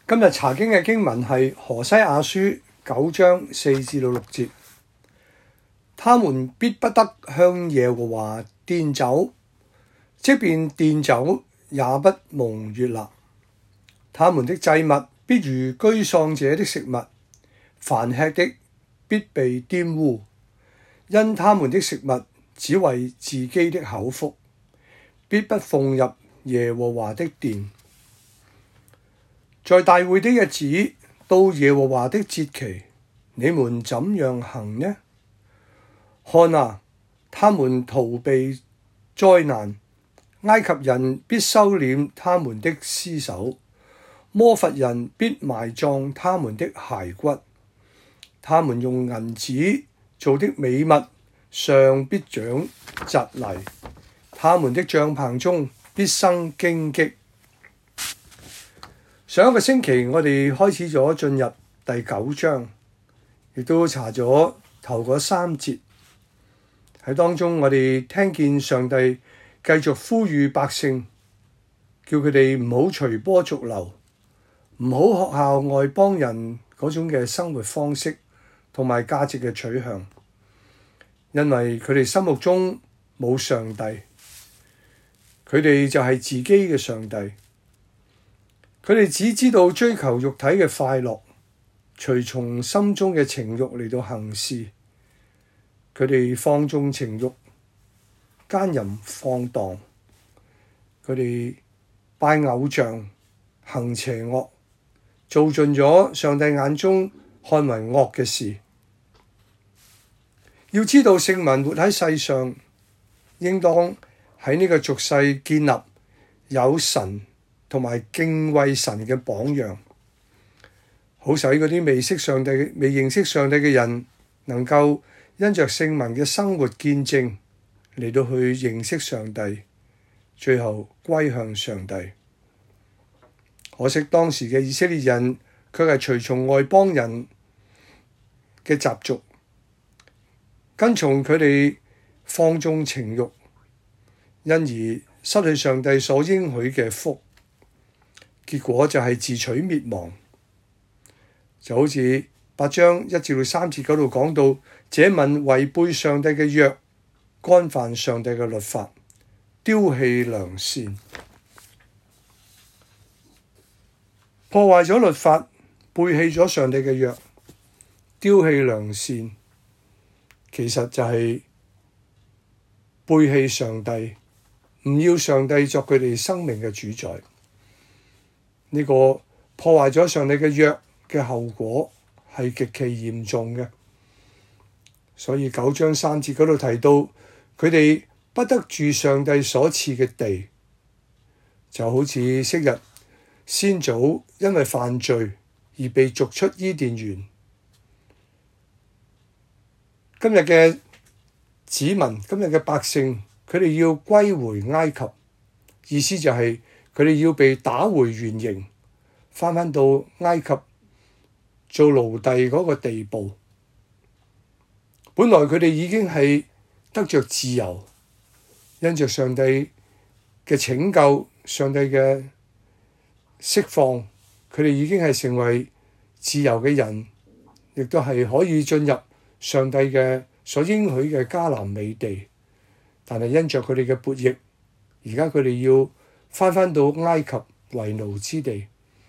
今日查經嘅經文係何西阿書9章4至6節。他們必不得向耶和華奠酒，即便奠酒也不蒙悅納。他們的祭物必如居喪者的食物，凡吃的必被玷污，因他們的食物只為自己的口腹，必不奉入耶和華的殿。在大會的日子，到耶和華的節期，你們怎樣行呢？看啊，他們逃避災難，埃及人必收斂他們的屍首，摩弗人必埋葬他們的骸骨。他們用銀子做的美物上必長蒺藜，他們的帳棚中必生荊棘。上一個星期我哋開始咗進入第9章，亦都查咗頭嗰3節。喺當中我哋聽見上帝繼續呼籲百姓，叫佢哋唔好隨波逐流，唔好學效外邦人嗰種嘅生活方式同埋價值嘅取向，因為佢哋心目中冇上帝，佢哋就係自己嘅上帝。佢哋只知道追求肉體嘅快樂，隨從心中嘅情慾嚟到行事。佢哋放縱情慾，奸淫放蕩。佢哋拜偶像，行邪惡，做盡咗上帝眼中看為惡嘅事。要知道聖民活喺世上，應當喺呢個俗世建立有神同埋敬畏神嘅榜樣，好使嗰啲未認識上帝嘅人能夠因着聖民嘅生活見證嚟到去認識上帝，最後歸向上帝。可惜當時嘅以色列人卻係隨從外邦人嘅習俗，跟從佢哋放縱情慾，因而失去上帝所應許嘅福。結果就係自取滅亡，就好似8章1至3節嗰度講到，這民違背上帝嘅約，干犯上帝嘅律法，丟棄良善，破壞咗律法，背棄咗上帝嘅約，丟棄良善，其實就係背棄上帝，唔要上帝作佢哋生命嘅主宰。呢個破壞咗上帝嘅約嘅後果係極其嚴重嘅，所以9章3節嗰度提到，佢哋不得住上帝所賜嘅地，就好似昔日先祖因為犯罪而被逐出伊甸園。今日嘅子民，今日嘅百姓，佢哋要歸回埃及，意思就係佢哋要被打回原形，返到埃及做奴隸嗰個地步。本來佢哋已經係得着自由，因着上帝嘅拯救，上帝嘅釋放，佢哋已經係成為自由嘅人，亦都係可以進入上帝嘅所應許嘅迦南美地。但係因着佢哋嘅悖逆，而家佢哋要返到埃及為奴之地。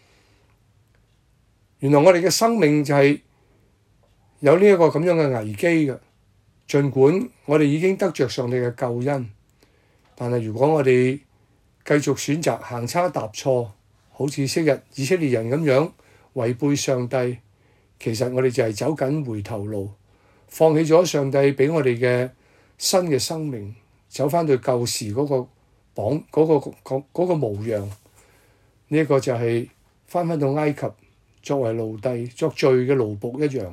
原來我哋嘅生命就係有呢一個咁樣嘅危機嘅。儘管我哋已經得着上帝嘅救恩，但係如果我哋繼續選擇行差踏錯，好似昔日以色列人咁樣違背上帝，其實我哋就係走緊回頭路，放棄咗上帝俾我哋嘅新嘅生命，走返到舊時嗰個模樣。呢一個就係返到埃及作為奴隸，作罪嘅奴僕一樣。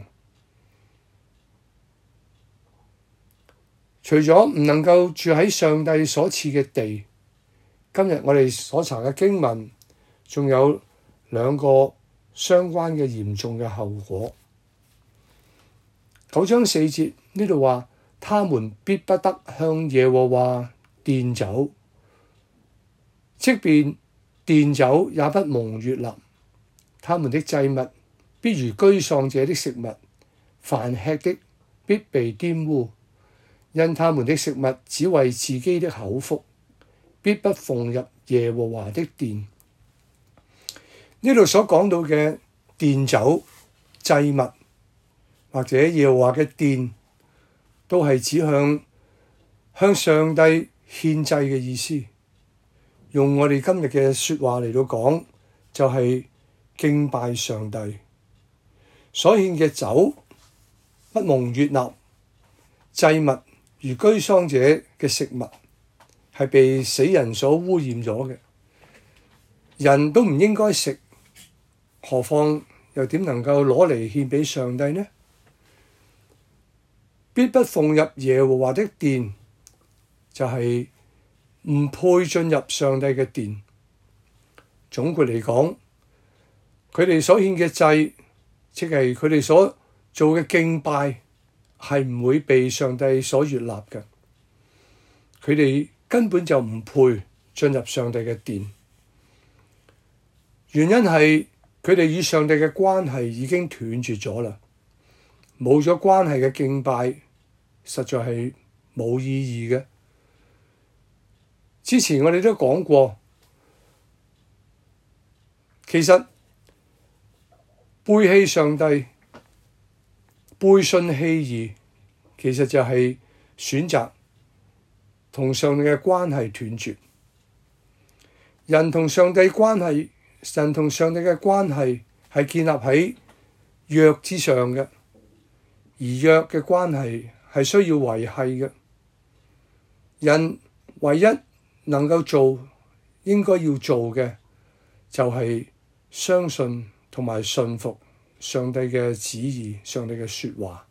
除咗唔能夠住喺上帝所賜嘅地，今日我哋所查嘅經文仲有2個相關嘅嚴重嘅後果。9章4節呢度話，他們必不得向耶和華奠酒，即便奠酒也不蒙悅納。 他們的祭物必如居喪者的食物，凡吃的必被玷污，因他們的食物只為自己的口腹，必不奉入耶和華的殿。呢度所講到嘅奠酒、祭物或者耶和華嘅殿，都係指向上帝獻祭嘅意思。用我哋今日嘅說話嚟到講，就係敬拜上帝。所獻嘅酒不蒙悅納，祭物如居喪者嘅食物，係被死人所污染咗嘅，人都唔應該食，何況又點能夠攞嚟獻俾上帝呢？必不奉入耶和華的殿，就係唔配進入上帝嘅殿。總括嚟講，佢哋所獻嘅祭，即係佢哋所做嘅敬拜，係唔會被上帝所悅納嘅。佢哋根本就唔配進入上帝嘅殿。原因係佢哋與上帝嘅關係已經斷絕咗啦，冇咗關係嘅敬拜，實在係冇意義嘅。之前我哋都講過，其實背棄上帝、背信棄義，其實就係選擇同上帝嘅關係斷絕。人同上帝嘅關係係建立喺約之上嘅，而約嘅關係係需要維繫嘅。人唯一能夠應該要做嘅，就係相信同埋信服上帝嘅旨意、上帝嘅說話。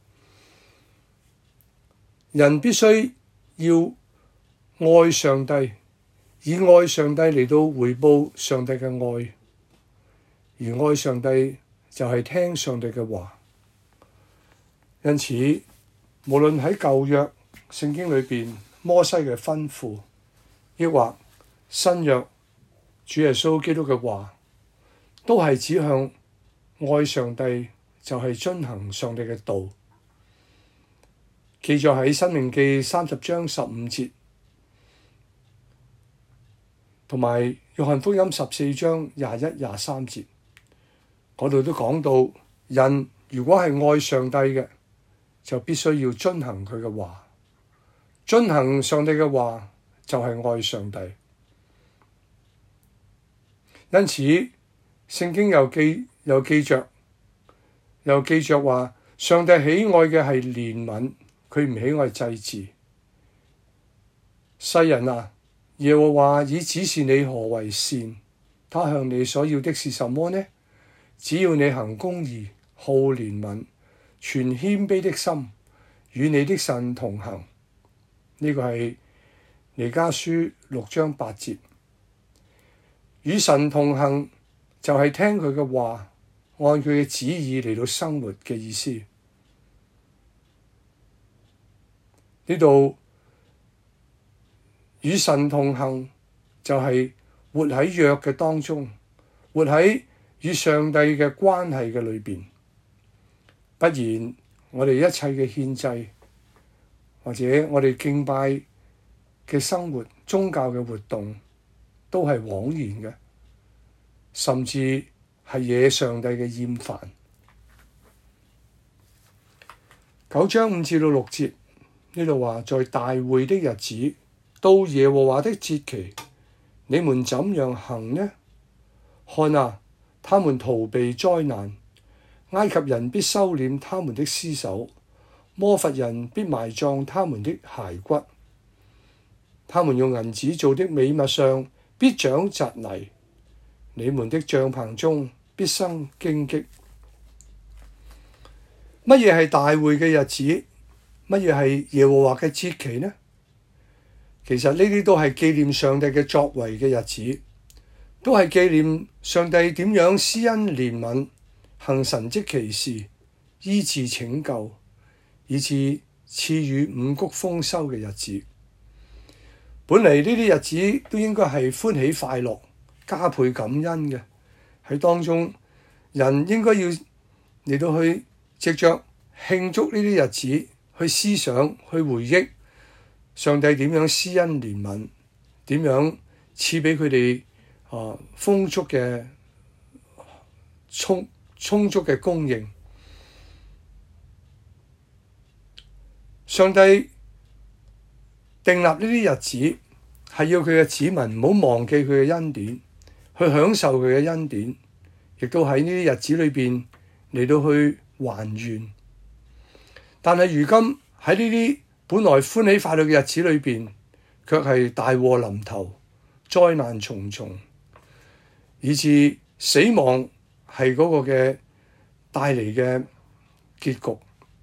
人必須要愛上帝，以愛上帝嚟到回報上帝嘅愛，而愛上帝就係聽上帝嘅話。因此，無論喺舊約聖經裏邊摩西嘅吩咐，抑或新約主耶穌基督嘅話，都係指向愛上帝，就係遵行上帝嘅道。記載喺申命記30章15節，同埋約翰福音14章21、23節，嗰度都講到，人如果係愛上帝嘅，就必須要遵行佢嘅話。遵行上帝嘅話就係愛上帝。因此聖經又記着話，上帝喜愛嘅係憐憫，佢唔喜愛祭祀。世人啊，耶和華已指示你何為善，他向你所要的是什麼呢？只要你行公義、好憐憫、存謙卑的心，與你的神同行。呢個係彌迦書6章8節。與神同行就係聽佢嘅話，按佢嘅旨意嚟到生活嘅意思。呢度與神同行就係活喺約嘅當中，活喺與上帝嘅關係嘅裏邊。不然我哋一切嘅獻祭，或者我哋敬拜嘅生活、宗教嘅活動，都係枉然嘅，甚至係惹上帝嘅厭煩。9章5至6節呢度話，在大會的日子，到耶和華的節期，你們怎樣行呢？看啊，他們逃避災難，埃及人必收斂他們的屍首，摩弗人必埋葬他們的骸骨。他們用銀子做的美物上必長蒺藜，你們的帳棚中必生荊棘。乜嘢係大會嘅日子？乜嘢係耶和華嘅節期呢？其實呢啲都係紀念上帝嘅作為嘅日子，都係紀念上帝點樣施恩憐憫、行神蹟奇事、醫治拯救，以致賜予五穀豐收嘅日子。本嚟呢啲日子都應該係歡喜快樂、加倍感恩嘅，喺當中人應該要嚟到去藉着慶祝呢啲日子，去思想、去回憶上帝點樣施恩憐憫，點樣賜俾佢哋豐足嘅充足嘅供應。上帝訂立呢啲日子，係要佢嘅子民唔好忘記佢嘅恩典，去享受佢嘅恩典，亦都喺呢啲日子裏邊嚟到去還願。但係如今喺呢啲本來歡喜快樂嘅日子裏邊，卻係大禍臨頭，災難重重，以致死亡係嗰個嘅帶嚟嘅結局。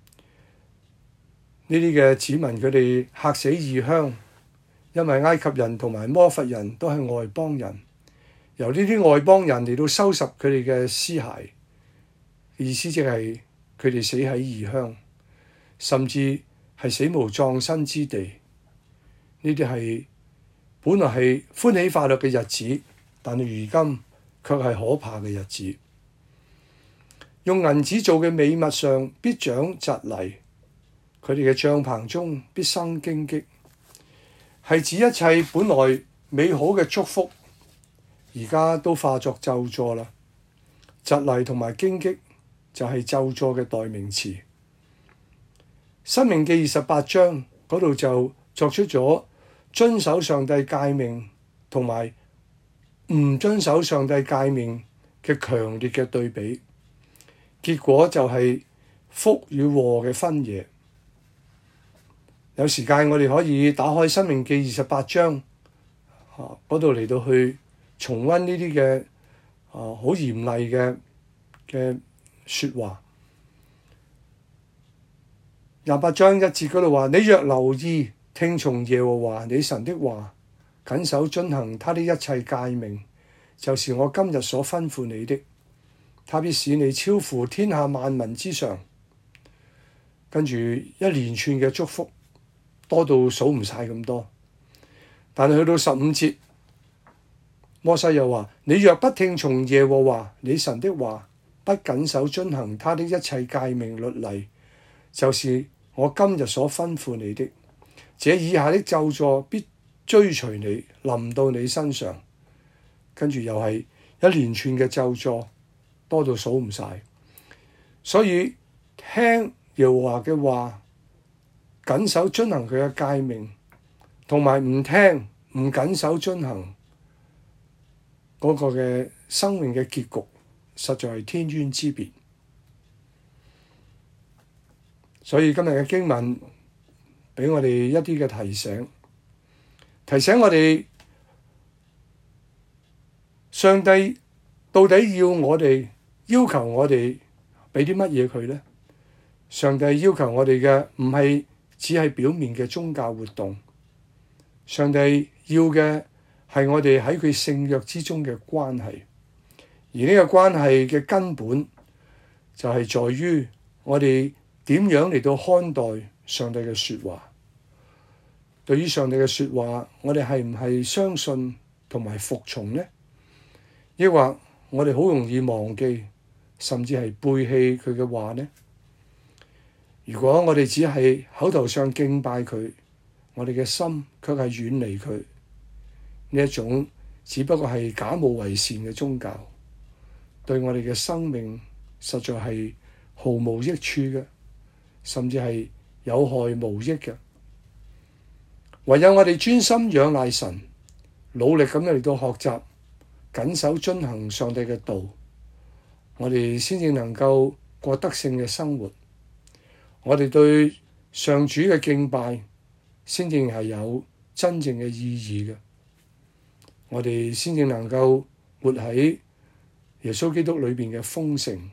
呢啲嘅子民佢哋客死異鄉，因為埃及人同埋摩弗人都係外邦人，由呢啲外邦人嚟到收拾佢哋嘅屍骸，意思即係佢哋死喺異鄉，甚至係死無葬身之地。呢啲係本來係歡喜快樂嘅日子，但係如今卻係可怕嘅日子。用銀子做嘅美物上必長蒺藜，佢哋嘅帳棚中必生荊棘，係指一切本來美好嘅祝福，而家都化作咒詛啦。蒺藜同埋荊棘就係咒詛嘅代名詞。申命記28章嗰度就作出咗遵守上帝誡命同埋唔遵守上帝誡命嘅強烈嘅對比，結果就係福與禍嘅分野。有時間我哋可以打開《申命記》28章，嗰度嚟到去重溫呢啲嘅好嚴厲嘅説話。28章1節嗰度話：你若留意聽從耶和華你神的話，謹守遵行他的一切誡命，就是我今日所吩咐你的，他必使你超乎天下萬民之上。跟住一連串嘅祝福，多到數唔晒咁多。但係去到15節，摩西又話：你若不聽從耶和華你神的話，不謹守遵行他的一切誡命律例，就是我今日所吩咐你的，這以下的咒詛必追隨你，臨到你身上。跟住又係一連串嘅咒詛，多到數唔晒。所以聽耶和華嘅話，謹守遵行佢嘅誡命，同埋唔聽唔謹守遵行嗰個嘅生命嘅結局，實在係天淵之別。所以今日嘅經文俾我哋一啲嘅提醒，提醒我哋上帝到底要求我哋俾啲乜嘢佢呢？上帝要求我哋嘅唔係只係表面嘅宗教活動，上帝要嘅係我哋喺佢聖約之中嘅關係，而呢個關係嘅根本就係在於我哋點樣嚟到看待上帝嘅説話。對於上帝嘅説話，我哋係唔係相信同埋服從呢？抑或我哋好容易忘記，甚至係背棄佢嘅話呢？如果我哋只係口頭上敬拜佢，我哋嘅心卻係遠離佢，呢一種只不過係假冒為善嘅宗教，對我哋嘅生命實在係毫無益處嘅，甚至係有害無益嘅。唯有我哋專心仰賴神，努力咁嚟到學習謹守遵行上帝嘅道，我哋先至能夠過得勝嘅生活。我哋對上主嘅敬拜先至係有真正嘅意義嘅，我哋先至能夠活喺耶穌基督裏邊嘅豐盛。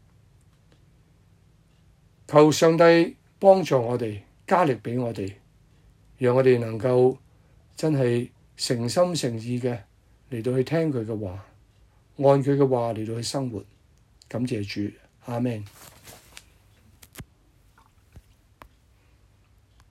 求上帝幫助我哋，加力俾我哋，讓我哋能夠真係誠心誠意嘅嚟到去聽佢嘅話，按佢嘅話嚟到去生活。感謝主，阿們。